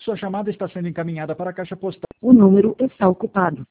Sua chamada está sendo encaminhada para a caixa postal. O número está ocupado.